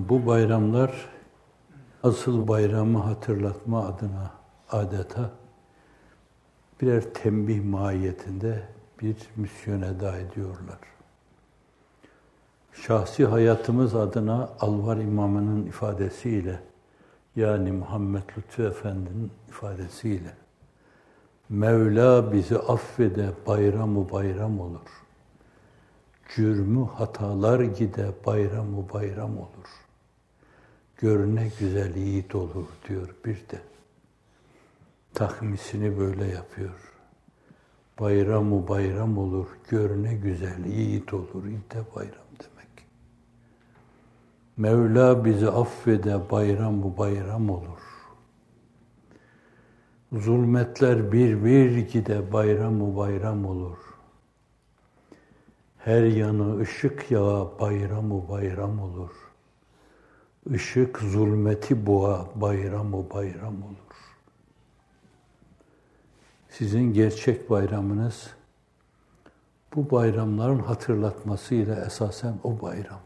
Bu bayramlar asıl bayramı hatırlatma adına adeta birer tembih mahiyetinde bir misyon eda ediyorlar. Şahsi hayatımız adına Alvar İmamı'nın ifadesiyle, yani Muhammed Lütfü Efendi'nin ifadesiyle, Mevla bizi affede bayram-ı bayram olur. Cürmü hatalar gide bayram-ı bayram olur. Görüne güzel yiğit olur diyor bir de. Tahmisini böyle yapıyor. Bayram-ı bayram olur, görüne güzel yiğit olur, de bayram demek. Mevla bizi affede bayram-ı bayram olur. Zulmetler bir bir gide bayram-ı bayram olur. Her yanı ışık yağa bayram-ı bayram olur. Işık zulmeti boğa bayram-ı bayram olur. Sizin gerçek bayramınız bu bayramların hatırlatmasıyla esasen o bayram.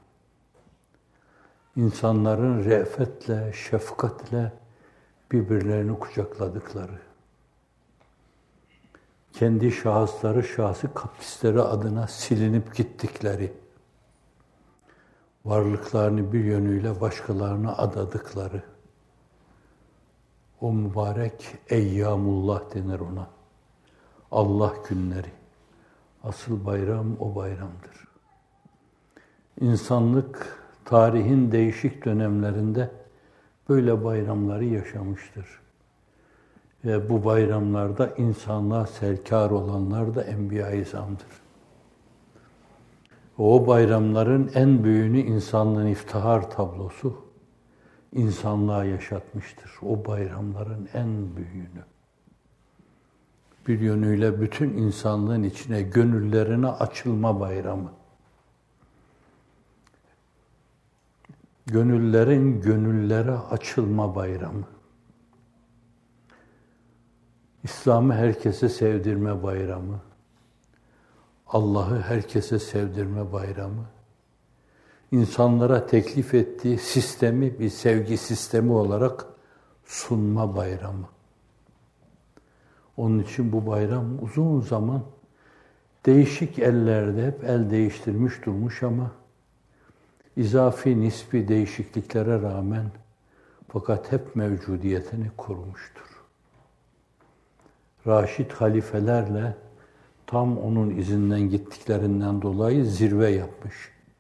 İnsanların re'fetle, şefkatle birbirlerini kucakladıkları, kendi şahsi kaprisleri adına silinip gittikleri, varlıklarını bir yönüyle başkalarına adadıkları, o mübarek eyyamullah denir ona. Allah günleri. Asıl bayram o bayramdır. İnsanlık tarihin değişik dönemlerinde böyle bayramları yaşamıştır. Ve bu bayramlarda insanlığa serkâr olanlar da Enbiya-i İzam'dır. O bayramların en büyüğünü insanlığın iftihar tablosu insanlığa yaşatmıştır. O bayramların en büyüğünü. Bir yönüyle bütün insanlığın içine, gönüllerine açılma bayramı. Gönüllerin gönüllere açılma bayramı. İslam'ı herkese sevdirme bayramı. Allah'ı herkese sevdirme bayramı. İnsanlara teklif ettiği sistemi bir sevgi sistemi olarak sunma bayramı. Onun için bu bayram uzun zaman değişik ellerde hep el değiştirmiş durmuş ama izafi nispi değişikliklere rağmen fakat hep mevcudiyetini korumuştur. Raşid halifelerle tam onun izinden gittiklerinden dolayı zirve yapmış.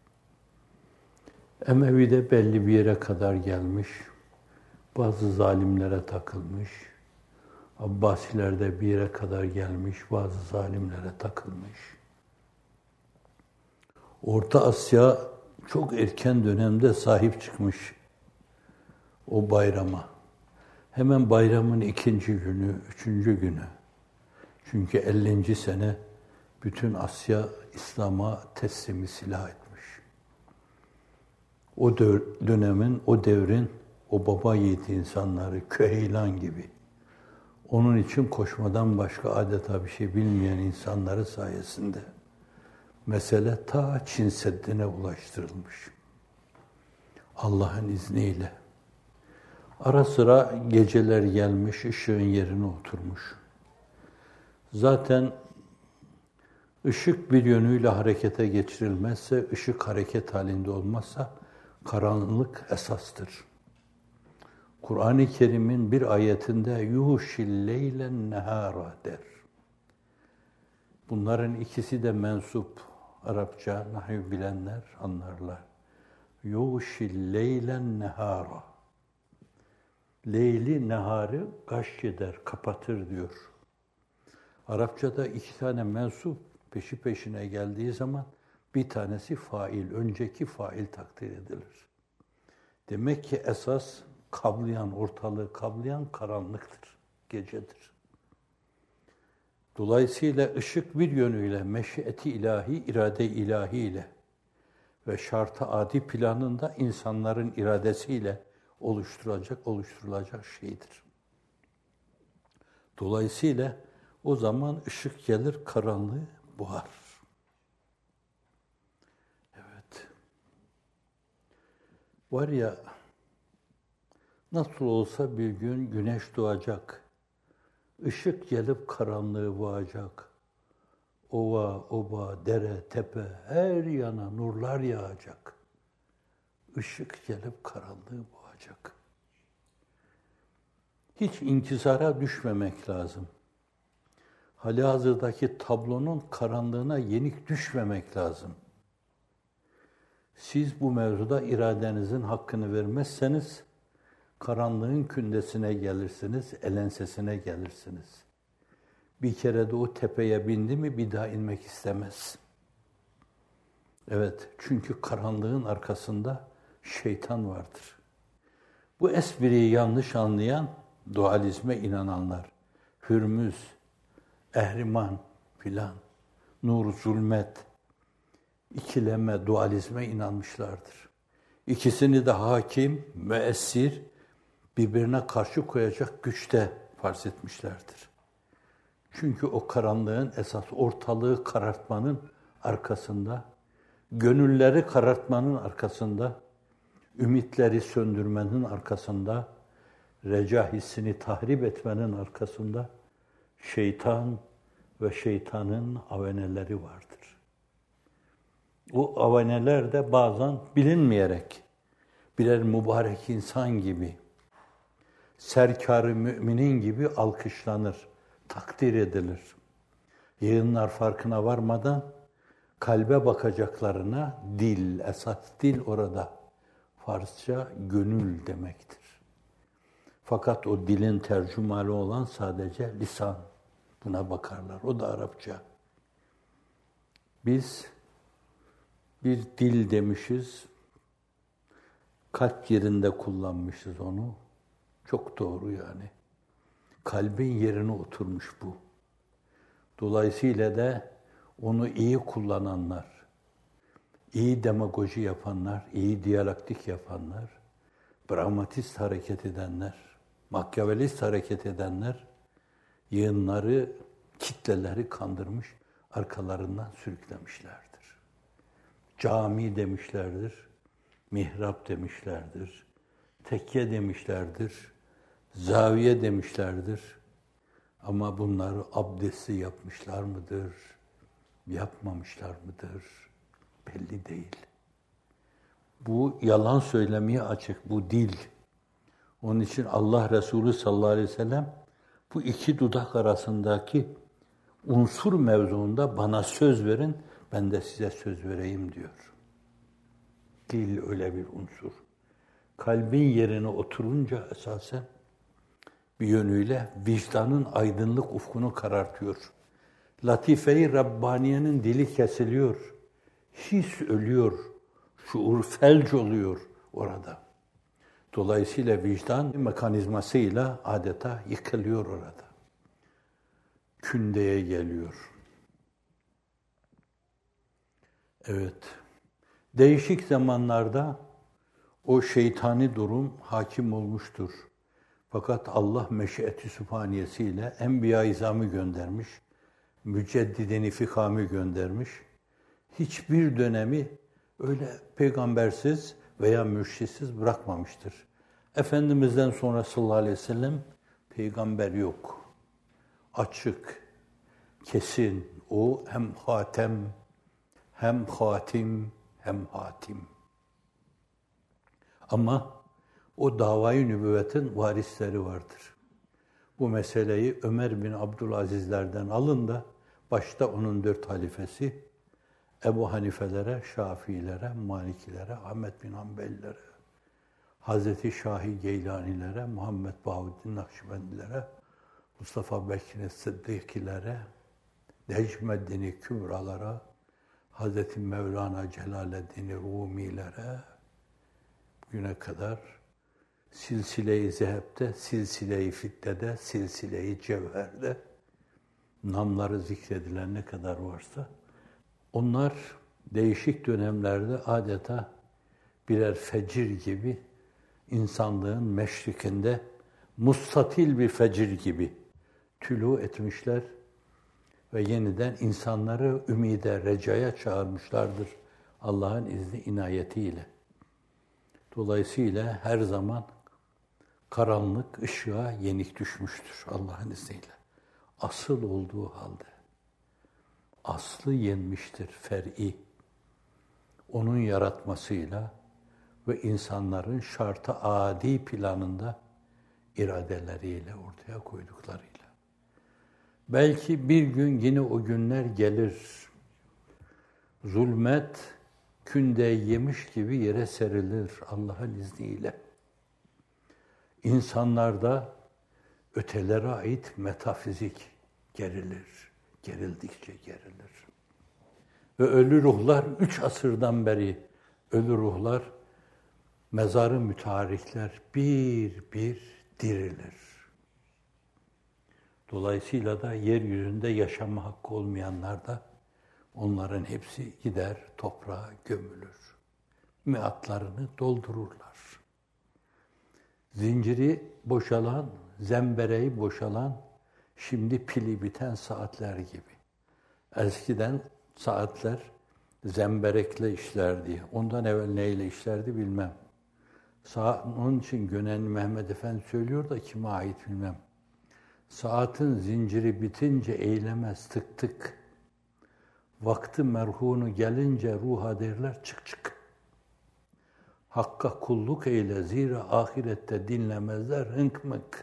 Emevi'de belli bir yere kadar gelmiş, bazı zalimlere takılmış, Abbasilerde bir yere kadar gelmiş, bazı zalimlere takılmış. Orta Asya çok erken dönemde sahip çıkmış o bayrama. Hemen bayramın 2. günü, 3. günü. Çünkü 50. sene bütün Asya İslam'a teslimi silah etmiş. O dönemin, o devrin, o baba yiğit insanları, Küheylan gibi, onun için koşmadan başka adeta bir şey bilmeyen insanları sayesinde mesele ta Çin Seddi'ne ulaştırılmış. Allah'ın izniyle. Ara sıra geceler gelmiş, ışığın yerine oturmuş. Zaten ışık bir yönüyle harekete geçirilmezse, ışık hareket halinde olmazsa karanlık esastır. Kur'an-ı Kerim'in bir ayetinde yuhşil leylen nehara der. Bunların ikisi de mensup. Arapça nahiv bilenler anlarlar. Yuhşil leylen nehara. Leyli neharı gaş eder, kapatır diyor. Arapçada 2 tane mensup peşi peşine geldiği zaman bir tanesi fail, önceki fail takdir edilir. Demek ki esas kablayan, ortalığı kablayan karanlıktır, gecedir. Dolayısıyla ışık bir yönüyle meşiyeti ilahi, irade ilahi ile ve şart-ı adi planında insanların iradesiyle oluşturulacak şeydir. Dolayısıyla o zaman ışık gelir, karanlığı boğar. Evet. Var ya, nasıl olsa bir gün güneş doğacak, ışık gelip karanlığı boğacak. Ova, oba, dere, tepe, her yana nurlar yağacak. Işık gelip karanlığı boğacak. Hiç inkisara düşmemek lazım. Halihazırdaki tablonun karanlığına yenik düşmemek lazım. Siz bu mevzuda iradenizin hakkını vermezseniz, karanlığın kündesine gelirsiniz, elensesine gelirsiniz. Bir kere de o tepeye bindi mi bir daha inmek istemez. Evet, çünkü karanlığın arkasında şeytan vardır. Bu espriyi yanlış anlayan, dualizme inananlar, Hürmüz, Ehriman filan, nur, zulmet, ikileme, dualizme inanmışlardır. İkisini de hakim, müessir, birbirine karşı koyacak güçte farz etmişlerdir. Çünkü o karanlığın esas ortalığı karartmanın arkasında, gönülleri karartmanın arkasında, ümitleri söndürmenin arkasında, reca hissini tahrip etmenin arkasında şeytan ve şeytanın aveneleri vardır. O aveneler de bazen bilinmeyerek birer mübarek insan gibi, serkâr-ı müminin gibi alkışlanır, takdir edilir. Yığınlar farkına varmadan kalbe bakacaklarına dil, esas dil orada. Farsça gönül demektir. Fakat o dilin tercümanı olan sadece lisan. Buna bakarlar. O da Arapça. Biz bir dil demişiz, kalp yerinde kullanmışız onu. Çok doğru yani. Kalbin yerine oturmuş bu. Dolayısıyla da onu iyi kullananlar, iyi demagoji yapanlar, iyi diyalektik yapanlar, pragmatist hareket edenler, makyavelist hareket edenler, yığınları, kitleleri kandırmış, arkalarından sürüklemişlerdir. Cami demişlerdir, mihrap demişlerdir, tekke demişlerdir, zaviye demişlerdir. Ama bunları abdesti yapmışlar mıdır, yapmamışlar mıdır belli değil. Bu yalan söylemeye açık, bu dil. Onun için Allah Resulü sallallahu aleyhi ve sellem bu iki dudak arasındaki unsur mevzuunda bana söz verin, ben de size söz vereyim diyor. Dil öyle bir unsur. Kalbin yerine oturunca esasen bir yönüyle vicdanın aydınlık ufkunu karartıyor. Latife-i Rabbaniye'nin dili kesiliyor. His ölüyor. Şuur felç oluyor orada. Dolayısıyla vicdan mekanizmasıyla adeta yıkılıyor orada. Kündeye geliyor. Evet. Değişik zamanlarda o şeytani durum hakim olmuştur. Fakat Allah meşiyeti sübhaniyesiyle Enbiya-i İzam'ı göndermiş, Müceddidin-i Fikam'ı göndermiş. Hiçbir dönemi öyle peygambersiz veya mürşitsiz bırakmamıştır. Efendimiz'den sonra sallallahu aleyhi ve sellem peygamber yok. Açık, kesin. O hem hatem, hem hatim, hem hatim. Ama o davayı nübüvvetin varisleri vardır. Bu meseleyi Ömer bin Abdülazizlerden alın da başta onun 4 halifesi Ebu Hanifelere, Şafiilere, Malikilere, Ahmet bin Hanbelilere, Hazreti Şahi Geylanilere, Muhammed Bahuddin Nakşibendilere, Mustafa Bekir Sıddıkilere, Necmeddin Kübralara, Hazreti Mevlana Celaleddin Rumilere bugüne kadar silsile-i zehebde, silsile-i fiddede, silsile-i cevherde namları zikredilen ne kadar varsa onlar değişik dönemlerde adeta birer fecir gibi insanlığın meşrikinde mustatil bir fecir gibi tülû etmişler ve yeniden insanları ümide, recaya çağırmışlardır Allah'ın izni inayetiyle. Dolayısıyla her zaman karanlık ışığa yenik düşmüştür Allah'ın izniyle. Asıl olduğu halde. Aslı yenmiştir fer'i. Onun yaratmasıyla ve insanların şartı adi planında iradeleriyle ortaya koyduklarıyla. Belki bir gün yine o günler gelir. Zulmet künde yemiş gibi yere serilir Allah'ın izniyle. İnsanlarda ötelere ait metafizik gerilir. Gerildikçe gerilir. Ve ölü ruhlar 3 asırdan beri ölü ruhlar mezarı mütarikler bir bir dirilir. Dolayısıyla da yeryüzünde yaşama hakkı olmayanlar da onların hepsi gider toprağa gömülür. Miatlarını doldururlar. Zinciri boşalan, zembereği boşalan, şimdi pili biten saatler gibi. Eskiden saatler zemberekle işlerdi. Ondan evvel neyle işlerdi bilmem. Onun için Gönenli Mehmet Efendi söylüyor da kime ait bilmem. Saatin zinciri bitince eylemez tık tık. Vakti merhunu gelince ruha derler çık çık. Hakka kulluk eyle zira ahirette dinlemezler hınk mınk.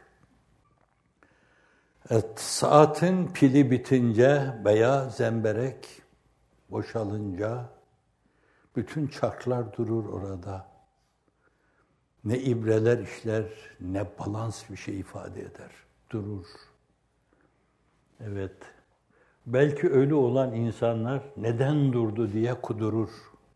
Evet, saatin pili bitince veya zemberek boşalınca bütün çarklar durur orada. Ne ibreler işler, ne balans bir şey ifade eder. Durur. Evet. Belki ölü olan insanlar neden durdu diye kudurur.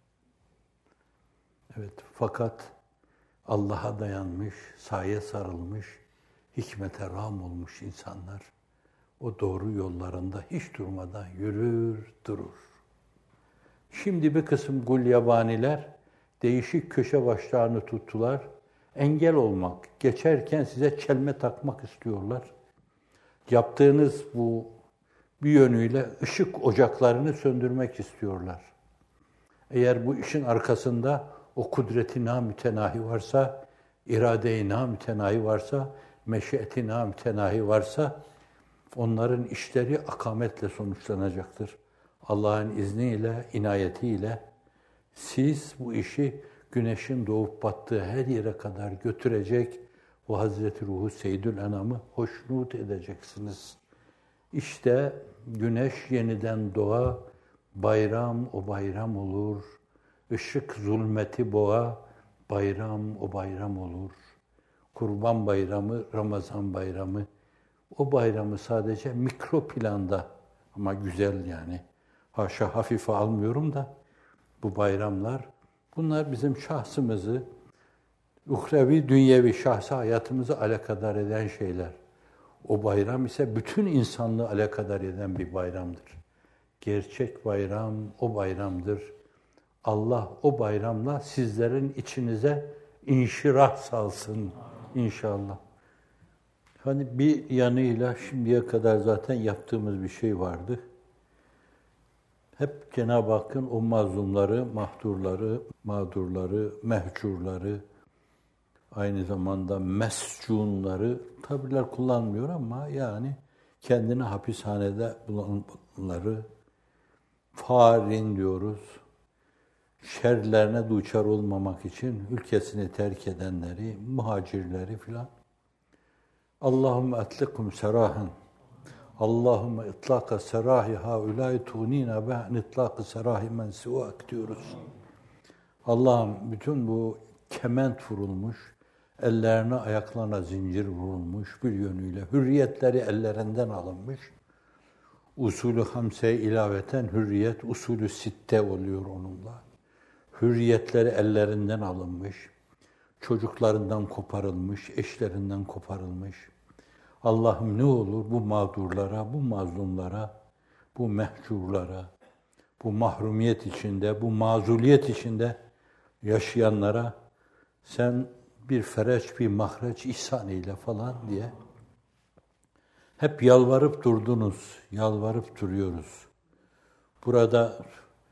Evet. Fakat Allah'a dayanmış, saye sarılmış, hikmete rağm olmuş insanlar o doğru yollarında hiç durmadan yürür, durur. Şimdi bir kısım gulyabaniler değişik köşe başlarını tuttular. Engel olmak, geçerken size çelme takmak istiyorlar. Yaptığınız bu bir yönüyle ışık ocaklarını söndürmek istiyorlar. Eğer bu işin arkasında o kudret-i namütenahi varsa, irade-i namütenahi varsa, meşiyeti namütenahi varsa, onların işleri akametle sonuçlanacaktır. Allah'ın izniyle, inayetiyle siz bu işi güneşin doğup battığı her yere kadar götürecek o Hazreti Ruhu Seyyidül Enam'ı hoşnut edeceksiniz. İşte güneş yeniden doğa, bayram o bayram olur. Işık zulmeti boğa, bayram o bayram olur. Kurban bayramı, Ramazan bayramı. O bayramı sadece mikro planda ama güzel yani. Haşa hafife almıyorum da bu bayramlar, bunlar bizim şahsımızı, uhrevi, dünyevi şahsi hayatımızı alakadar eden şeyler. O bayram ise bütün insanlığı alakadar eden bir bayramdır. Gerçek bayram o bayramdır. Allah o bayramla sizlerin içinize inşirah salsın inşallah. Hani bir yanıyla şimdiye kadar zaten yaptığımız bir şey vardı. Hep Cenab-ı Hakk'ın o mazlumları, mahdurları, mağdurları, mehcurları, aynı zamanda mescunları, tabirler kullanmıyor ama yani kendini hapishanede bulanları, farin diyoruz, şerlerine duçar olmamak için ülkesini terk edenleri, muhacirleri filan. Allahümme etlikum serahan. Allahümme itlaka serahi haulâi tuğnîne be'an itlâkı serahi men sivâk diyoruz. Allah'ım bütün bu kement vurulmuş, ellerine ayaklarına zincir vurulmuş bir yönüyle hürriyetleri ellerinden alınmış. Usulü hamseye ilaveten hürriyet, usulü sitte oluyor onunla. Hürriyetleri ellerinden alınmış, çocuklarından koparılmış, eşlerinden koparılmış. Allah'ım ne olur bu mağdurlara, bu mazlumlara, bu mehcurlara, bu mahrumiyet içinde, bu mazuliyet içinde yaşayanlara sen bir fereç, bir mahreç ihsan eyle falan diye hep yalvarıp durdunuz, yalvarıp duruyoruz. Burada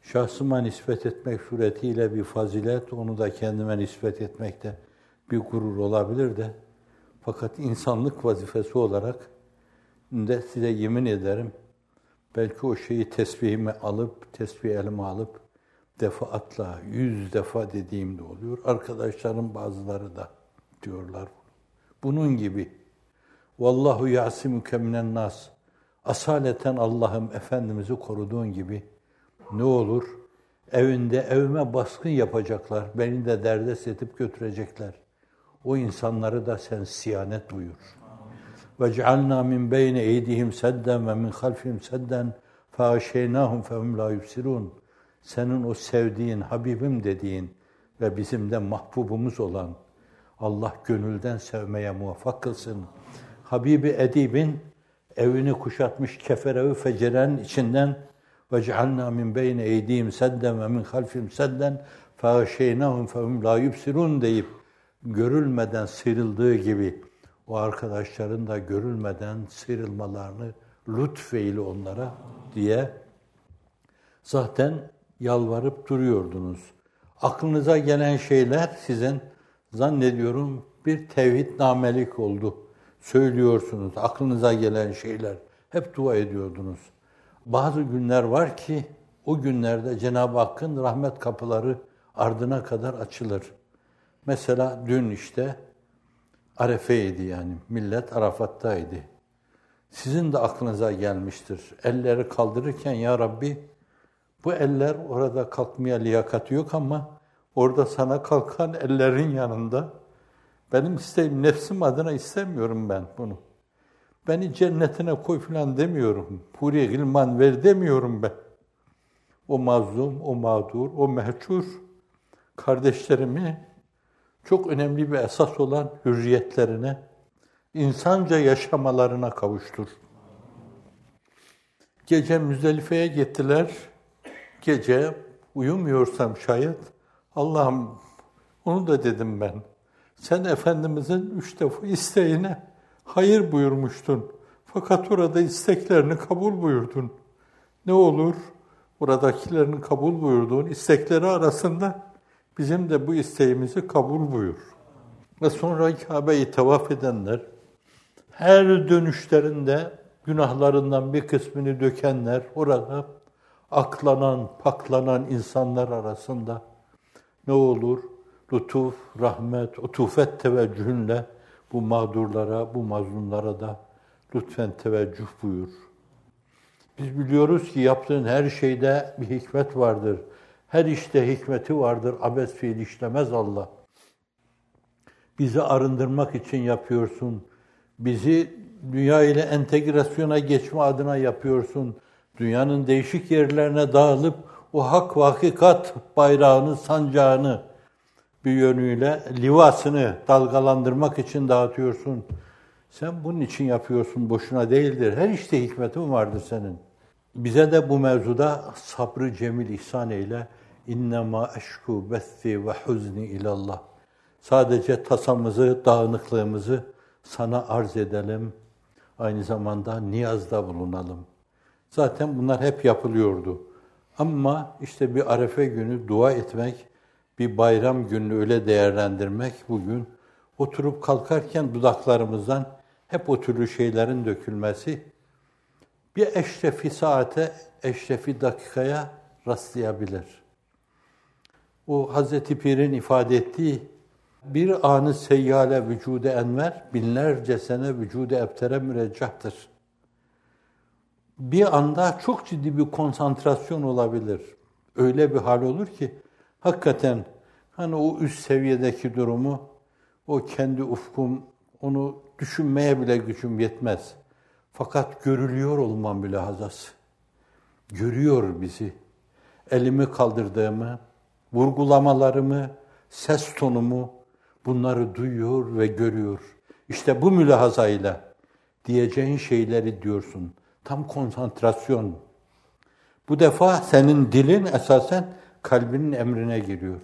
şahsıma nispet etmek suretiyle bir fazilet, onu da kendime nispet etmekte bir gurur olabilir de, fakat insanlık vazifesi olarak de size yemin ederim, belki o şeyi tesbih elime alıp, defaatla, 100 defa dediğim de oluyor. Arkadaşlarım bazıları da diyorlar. Bunun gibi. Vallahu ya'simuke minen nas. Asaleten Allah'ım Efendimiz'i koruduğun gibi ne olur? Evime baskın yapacaklar. Beni de derdest edip götürecekler. O insanları da sen siyanet buyur. وَجْعَلْنَا مِنْ بَيْنِ اَيْدِهِمْ سَدًّا وَمِنْ خَلْفِهِمْ سَدًّا فَاَغْشَيْنَاهُمْ فَهُمْ لَا يُبْصِرُونَ. Senin o sevdiğin, Habibim dediğin ve bizim de mahbubumuz olan Allah gönülden sevmeye muvaffak kılsın. Habibi Edib'in evini kuşatmış kefere-ü fecerenin içinden وَجْعَلْنَا مِنْ بَيْنِ اَيْدِهِمْ سَدًّا وَمِنْ خَلْفِهِمْ سَدًّا فَاغْشَيْنَاهُمْ فَهُمْ لَا يُبْصِرُونَ deyip görülmeden sıyrıldığı gibi o arkadaşların da görülmeden sıyrılmalarını lütfeyle onlara diye zaten yalvarıp duruyordunuz. Aklınıza gelen şeyler sizin zannediyorum bir tevhidnamelik oldu. Söylüyorsunuz aklınıza gelen şeyler. Hep dua ediyordunuz. Bazı günler var ki o günlerde Cenab-ı Hakk'ın rahmet kapıları ardına kadar açılır. Mesela dün işte Arefe'ydi yani. Millet Arafat'taydı. Sizin de aklınıza gelmiştir. Elleri kaldırırken ya Rabbi bu eller orada kalkmaya liyakati yok ama orada sana kalkan ellerin yanında benim isteğim nefsim adına istemiyorum ben bunu. Beni cennetine koy falan demiyorum. Huri gılman ver demiyorum ben. O mazlum, o mağdur, o mehcur kardeşlerimi çok önemli bir esas olan hürriyetlerine, insanca yaşamalarına kavuştur. Gece Müzdelife'ye gittiler. Gece uyumuyorsam şayet, Allah'ım onu da dedim ben. Sen Efendimizin 3 defa isteğine hayır buyurmuştun. Fakat orada isteklerini kabul buyurdun. Ne olur oradakilerin kabul buyurduğun istekleri arasında bizim de bu isteğimizi kabul buyur. Ve sonra Kabe'yi tavaf edenler, her dönüşlerinde günahlarından bir kısmını dökenler, orada aklanan, paklanan insanlar arasında ne olur? Lütuf, rahmet, utufet teveccühünle bu mağdurlara, bu mazlumlara da lütfen teveccüh buyur. Biz biliyoruz ki yaptığın her şeyde bir hikmet vardır. Her işte hikmeti vardır. Abes fiil işlemez Allah. Bizi arındırmak için yapıyorsun. Bizi dünya ile entegrasyona geçme adına yapıyorsun. Dünyanın değişik yerlerine dağılıp o hak ve hakikat bayrağını, sancağını bir yönüyle livasını dalgalandırmak için dağıtıyorsun. Sen bunun için yapıyorsun, boşuna değildir. Her işte hikmetin vardır senin. Bize de bu mevzuda sabrı cemil ihsan eyle. İnnemâ eşkû bethi ve huzni ilallah. Sadece tasamızı, dağınıklığımızı sana arz edelim. Aynı zamanda niyazda bulunalım. Zaten bunlar hep yapılıyordu. Ama işte bir Arefe günü dua etmek, bir bayram gününü öyle değerlendirmek bugün oturup kalkarken dudaklarımızdan hep o türlü şeylerin dökülmesi bir eşrefi saate, eşrefi dakikaya rastlayabilir. O Hazreti Pir'in ifade ettiği bir anı seyyale vücude enver, binlerce sene vücude ebtere müreccahtır. Bir anda çok ciddi bir konsantrasyon olabilir. Öyle bir hal olur ki hakikaten hani o üst seviyedeki durumu, o kendi ufkum, onu düşünmeye bile gücüm yetmez. Fakat görülüyor olmam mülahazası. Görüyor bizi. Elimi kaldırdığımı, vurgulamalarımı, ses tonumu bunları duyuyor ve görüyor. İşte bu mülahazayla diyeceğin şeyleri diyorsun. Tam konsantrasyon. Bu defa senin dilin esasen kalbinin emrine giriyor.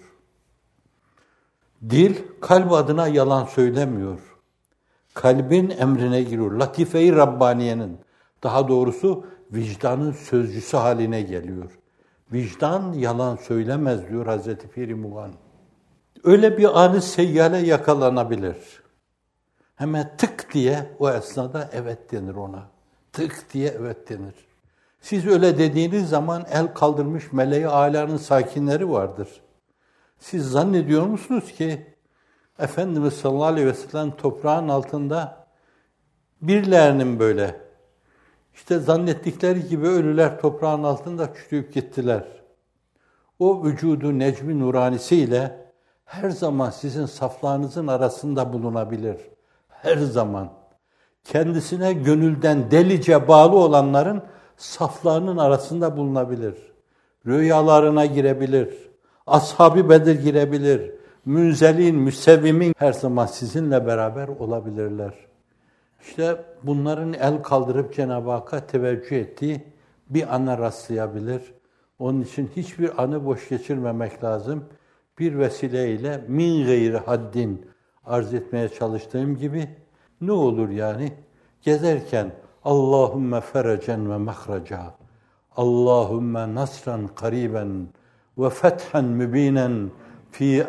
Dil kalp adına yalan söylemiyor. Kalbin emrine giriyor. Latife-i Rabbaniye'nin, daha doğrusu vicdanın sözcüsü haline geliyor. Vicdan yalan söylemez diyor Hazreti Pir-i Muğan. Öyle bir anı seyyale yakalanabilir. Hemen tık diye o esnada evet denir ona. Tık diye evet denir. Siz öyle dediğiniz zaman el kaldırmış meleği âlânın sakinleri vardır. Siz zannediyor musunuz ki Efendimiz sallallahu aleyhi ve sellem toprağın altında birilerinin böyle işte zannettikleri gibi ölüler toprağın altında çürüyüp gittiler. O vücudu necmi nuranisiyle her zaman sizin saflarınızın arasında bulunabilir. Her zaman. Kendisine gönülden delice bağlı olanların saflarının arasında bulunabilir. Rüyalarına girebilir. Ashab-ı Bedir girebilir. Münzelin, müsevvimin her zaman sizinle beraber olabilirler. İşte bunların el kaldırıp Cenab-ı Hakk'a teveccüh ettiği bir ana rastlayabilir. Onun için hiçbir anı boş geçirmemek lazım. Bir vesileyle min gayri haddin arz etmeye çalıştığım gibi ne olur yani? Gezerken Allahümme ferecen ve mahraca, Allahümme nasran kariben ve fethen mübinen fi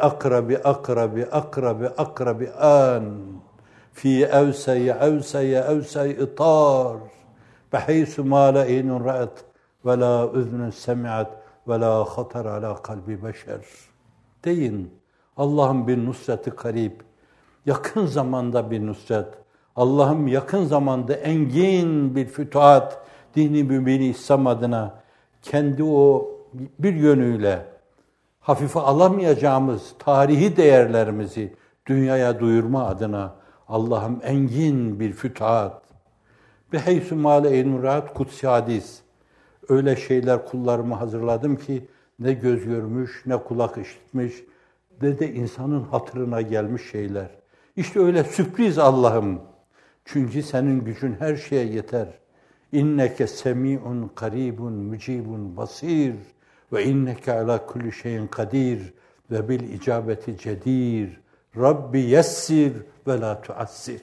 akrabi an fi evsey itar behaysu ma la inun ra'at ve la üznün semi'at ve la khatar ala kalbi beşer. Deyin, Allah'ın bir nusreti karib, yakın zamanda bir nusret, Allah'ım yakın zamanda engin bir fütuhat, dini mübini İslam adına kendi o bir yönüyle hafife alamayacağımız tarihi değerlerimizi dünyaya duyurma adına Allah'ım engin bir fütuhat. Beheysu mâle enurat kutsi hadis. Öyle şeyler kullarıma hazırladım ki ne göz görmüş, ne kulak işitmiş, ne de insanın hatırına gelmiş şeyler. İşte öyle sürpriz Allah'ım. Çünkü senin gücün her şeye yeter. İnneke semi'un karibun mücibun basir ve inneke ala kulli şeyin kadir ve bil icabeti cedir. Rabbi yessir ve la tuassir.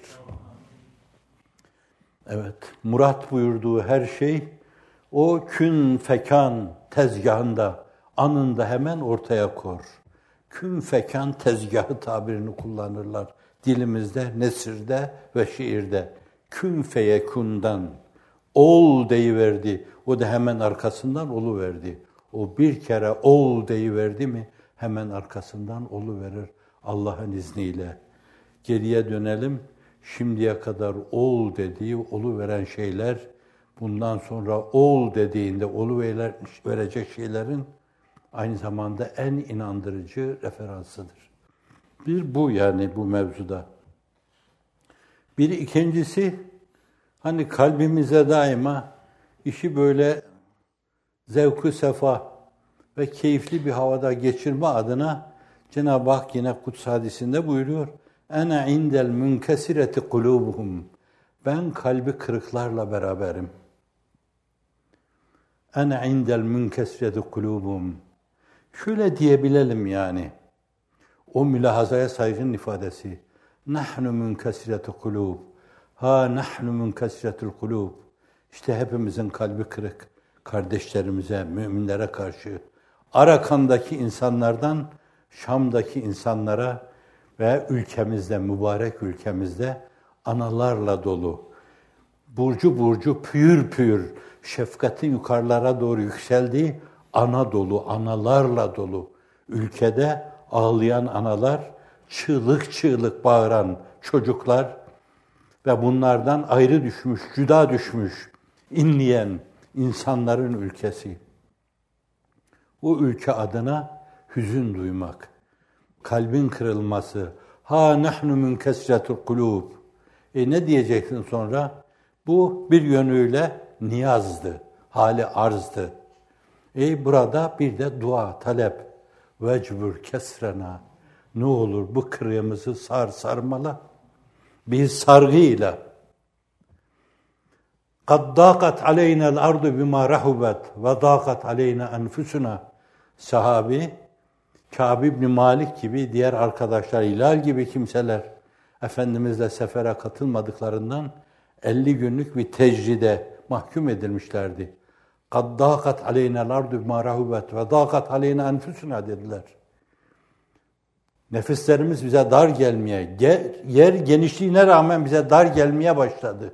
Evet, murat buyurduğu her şey o kün fekan tezgahında, anında hemen ortaya kor. Kün fekan tezgahı tabirini kullanırlar dilimizde, nesirde ve şiirde. Kün feyekundan ol deyiverdi. O da hemen arkasından oluverdi. O bir kere ol deyiverdi mi hemen arkasından oluverir Allah'ın izniyle. Geriye dönelim. Şimdiye kadar ol dediği oluveren şeyler, bundan sonra ol dediğinde verecek şeylerin aynı zamanda en inandırıcı referansıdır. Bir bu yani bu mevzuda. Bir ikincisi, hani kalbimize daima işi böyle zevk-ı sefa ve keyifli bir havada geçirme adına Cenab-ı Hak yine Kuds hadisinde buyuruyor. Ene indel münkesireti kulubuhum. Ben kalbi kırıklarla beraberim. Ene indel münkesireti kulubuhum. Şöyle diyebilelim yani. O mülahazaya saygın ifadesi. Nahnu münkesireti kulub. Ha nahnu münkesiretul kulub. İşte hepimizin kalbi kırık. Kardeşlerimize, müminlere karşı. Arakan'daki insanlardan Şam'daki insanlara ve ülkemizde, mübarek ülkemizde analarla dolu. Burcu burcu, püyür püyür, şefkatin yukarılara doğru yükseldiği ana dolu, analarla dolu. Ülkede ağlayan analar, çığlık çığlık bağıran çocuklar ve bunlardan ayrı düşmüş, cüda düşmüş, inleyen insanların ülkesi. O ülke adına hüzün duymak, kalbin kırılması. Ha nahnu münkesretul kulub. Ne diyeceksin sonra? Bu bir yönüyle niyazdı, hali arzdı. Burada bir de dua, talep. Vecbur kesrena. Ne olur bu kırığımızı sarmala. Bir sargıyla. قَدْ ضَاقَتْ عَلَيْنَا الْأَرْضُ بِمَا رَحُبَتْ وَضَاقَتْ عَلَيْنَا أَنْفُسُنَا. Sahabi, Kâb ibn Malik gibi diğer arkadaşlar, Hilal gibi kimseler Efendimizle sefere katılmadıklarından 50 günlük bir tecride mahkum edilmişlerdi. kad dâkat aleyna l-ardu bimâ rahubet ve dâkat aleyna enfusuna dediler. Nefislerimiz bize dar gelmeye, yer genişliğine rağmen bize dar gelmeye başladı.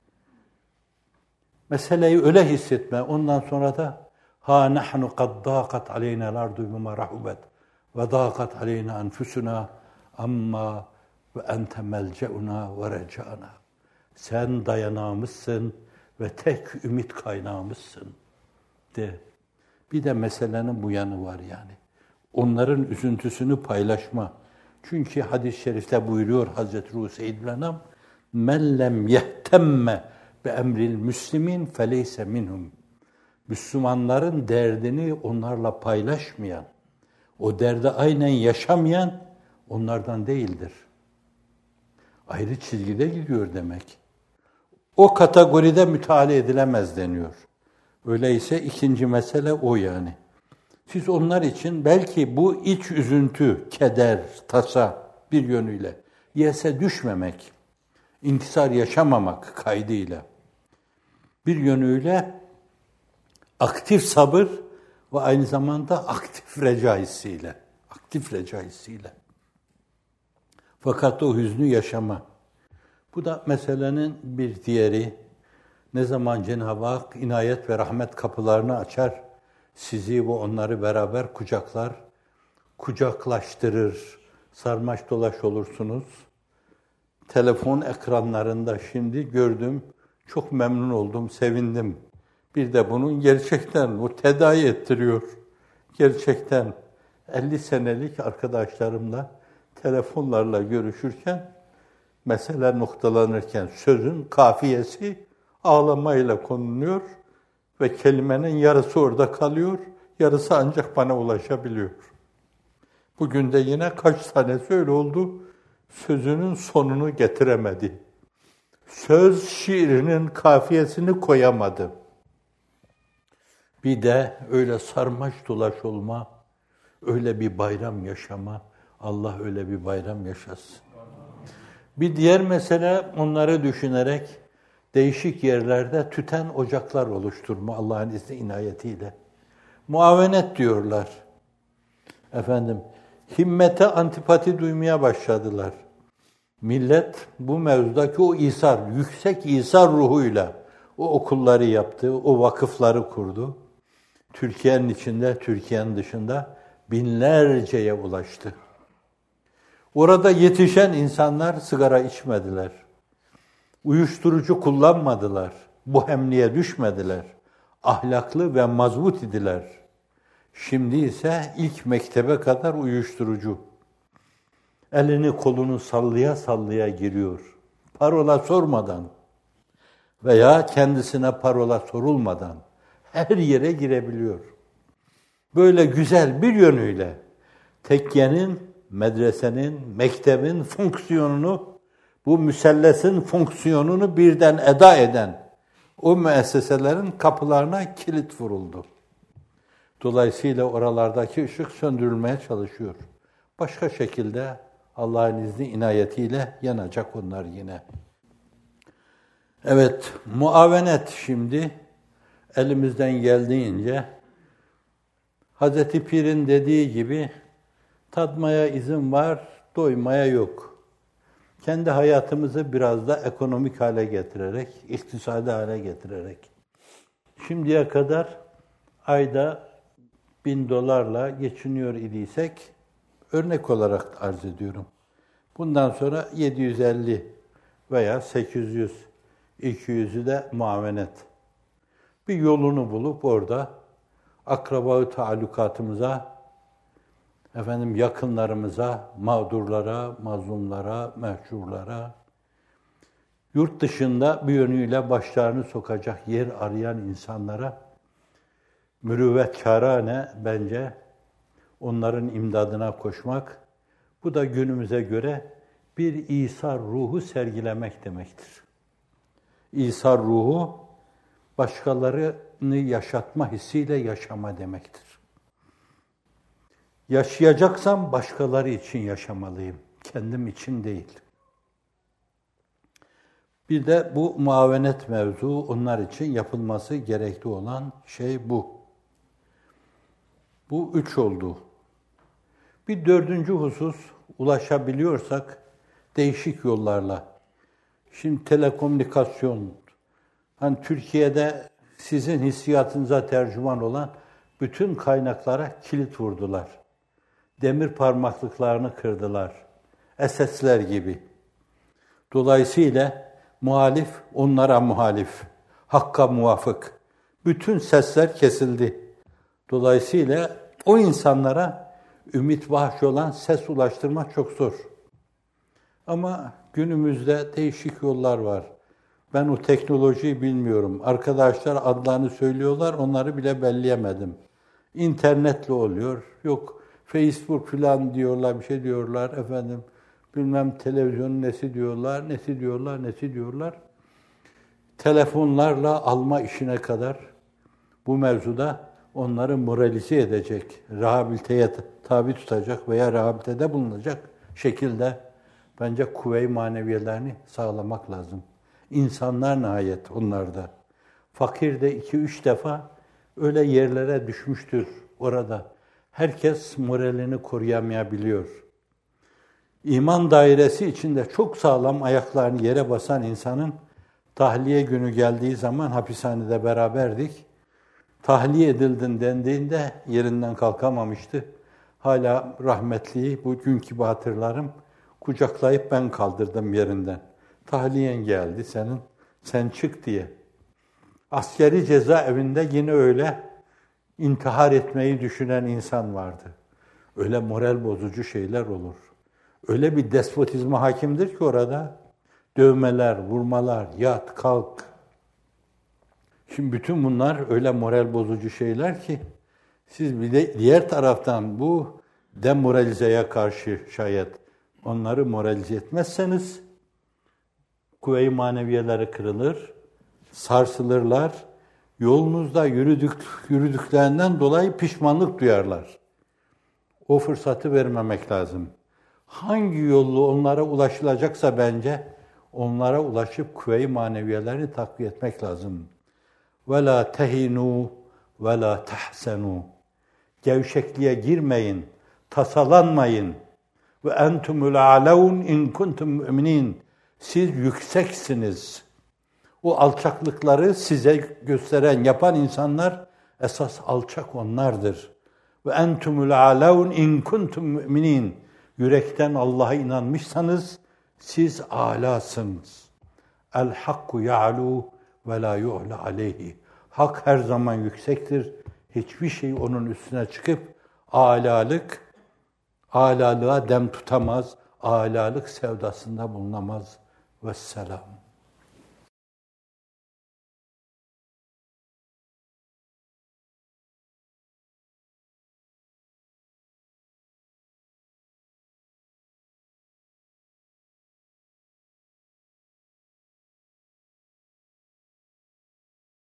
Meseleyi öyle hissetme. Ondan sonra da ha nahnu kad dâkat aleyna l-ardu bimâ rahubet ve dâkat aleyna enfusuna amma ve ente melce'una ve reca'na. Sen dayanağımızsın ve tek ümit kaynağımızsın de. Bir de meselenin bu yanı var yani. Onların üzüntüsünü paylaşma. Çünkü hadis-i şerifte buyuruyor Hazreti Ruh Seyyidül Enam, men lem yehtemme be emril müslimin feleyse minhum. Müslümanların derdini onlarla paylaşmayan, o derde aynen yaşamayan onlardan değildir. Ayrı çizgide gidiyor demek. O kategoride müteala edilemez deniyor. Öyleyse ikinci mesele o yani. Siz onlar için belki bu iç üzüntü, keder, tasa bir yönüyle yese düşmemek, inkisar yaşamamak kaydıyla bir yönüyle aktif sabır ve aynı zamanda aktif reca hissiyle. Fakat o hüznü yaşama. Bu da meselenin bir diğeri. Ne zaman Cenab-ı Hak inayet ve rahmet kapılarını açar, sizi ve onları beraber kucaklaştırır, sarmaş dolaş olursunuz. Telefon ekranlarında şimdi gördüm, çok memnun oldum, sevindim. Bir de bunun gerçekten bu tedavi ettiriyor. Gerçekten 50 senelik arkadaşlarımla telefonlarla görüşürken, mesele noktalanırken sözün kafiyesi ağlamayla konuluyor ve kelimenin yarısı orada kalıyor, yarısı ancak bana ulaşabiliyor. Bugün de yine kaç tanesi öyle oldu, sözünün sonunu getiremedi. Söz şiirinin kafiyesini koyamadı. Bir de öyle sarmaş dolaş olma, öyle bir bayram yaşama, Allah öyle bir bayram yaşasın. Bir diğer mesele onları düşünerek değişik yerlerde tüten ocaklar oluşturma Allah'ın izni inayetiyle. Muavenet diyorlar. Himmete antipati duymaya başladılar. Millet bu mevzudaki o yüksek isar ruhuyla o okulları yaptı, o vakıfları kurdu. Türkiye'nin içinde, Türkiye'nin dışında binlerceye ulaştı. Orada yetişen insanlar sigara içmediler. Uyuşturucu kullanmadılar. Bohemliğe düşmediler. Ahlaklı ve mazbut idiler. Şimdi ise ilk mektebe kadar uyuşturucu. Elini kolunu sallaya sallaya giriyor. Parola sormadan veya kendisine parola sorulmadan her yere girebiliyor. Böyle güzel bir yönüyle tekkenin, medresenin, mektebin fonksiyonunu, bu müsellesin fonksiyonunu birden eda eden o müesseselerin kapılarına kilit vuruldu. Dolayısıyla oralardaki ışık söndürülmeye çalışıyor. Başka şekilde Allah'ın izni inayetiyle yanacak onlar yine. Evet, muavenet şimdi elimizden geldiğince Hazreti Pir'in dediği gibi tadmaya izin var, doymaya yok. Kendi hayatımızı biraz da ekonomik hale getirerek, iktisadi hale getirerek. Şimdiye kadar ayda $1000 geçiniyor idiysek, örnek olarak arz ediyorum. Bundan sonra 750 veya 800, 200'ü de muavenet. Bir yolunu bulup orada akraba-ı taallukatımıza, yakınlarımıza, mağdurlara, mazlumlara, mehcurlara, yurt dışında bir yönüyle başlarını sokacak yer arayan insanlara mürüvvetkârane bence onların imdadına koşmak, bu da günümüze göre bir İsar ruhu sergilemek demektir. İsar ruhu, başkalarını yaşatma hissiyle yaşama demektir. Yaşayacaksam başkaları için yaşamalıyım, kendim için değil. Bir de bu muavenet mevzu, onlar için yapılması gerekli olan şey bu. Bu 3 oldu. Bir 4. husus, ulaşabiliyorsak değişik yollarla. Şimdi telekomünikasyon, hani Türkiye'de sizin hissiyatınıza tercüman olan bütün kaynaklara kilit vurdular. Demir parmaklıklarını kırdılar. SS'ler gibi. Dolayısıyla muhalif onlara muhalif, hakka muvafık. Bütün sesler kesildi. Dolayısıyla o insanlara ümit bahşi olan ses ulaştırmak çok zor. Ama günümüzde değişik yollar var. Ben o teknolojiyi bilmiyorum. Arkadaşlar adlarını söylüyorlar, onları bile belleyemedim. İnternetle oluyor. Yok Facebook falan diyorlar, bir şey diyorlar efendim. Bilmem televizyonun nesi diyorlar. Telefonlarla alma işine kadar bu mevzuda onları moralize edecek, rehabiliteye tabi tutacak veya rehabilitede bulunacak şekilde bence kuvve-i maneviyelerini sağlamak lazım. İnsanlar nihayet onlarda. Fakir de 2-3 defa öyle yerlere düşmüştür orada. Herkes moralini koruyamayabiliyor. İman dairesi içinde çok sağlam ayaklarını yere basan insanın tahliye günü geldiği zaman hapishanede beraberdik. Tahliye edildin dendiğinde yerinden kalkamamıştı. Hala rahmetliyi, bugünkü hatırlarım, kucaklayıp ben kaldırdım yerinden. Tahliyen geldi senin, sen çık diye. Askeri cezaevinde yine öyle intihar etmeyi düşünen insan vardı. Öyle moral bozucu şeyler olur. Öyle bir despotizme hakimdir ki orada. Dövmeler, vurmalar, yat, kalk. Şimdi bütün bunlar öyle moral bozucu şeyler ki siz bir de diğer taraftan bu demoralizeye karşı şayet onları moralize etmezseniz kuvve-i maneviyeleri kırılır, sarsılırlar. Yolunuzda yürüdüklerinden dolayı pişmanlık duyarlar. O fırsatı vermemek lazım. Hangi yolu onlara ulaşılacaksa bence onlara ulaşıp kuvve-i maneviyelerini takviye etmek lazım. وَلَا تَهِنُوا وَلَا تَحْسَنُوا Gevşekliğe girmeyin, tasalanmayın. وَاَنْتُمُ الْعَلَوْنَ اِنْ كُنْتُمْ مُؤْمِنِينَ Siz yükseksiniz. O alçaklıkları size gösteren, yapan insanlar esas alçak onlardır. وَاَنْتُمُ الْعَلَوْنَ اِنْ كُنْتُمْ مُؤْمِنِينَ Yürekten Allah'a inanmışsanız siz âlâsınız. El-hakku ya'lu ve la yu'la aleyhi. Hak her zaman yüksektir. Hiçbir şey onun üstüne çıkıp âlalığa dem tutamaz. Âlalık sevdasında bulunamaz. Vesselam.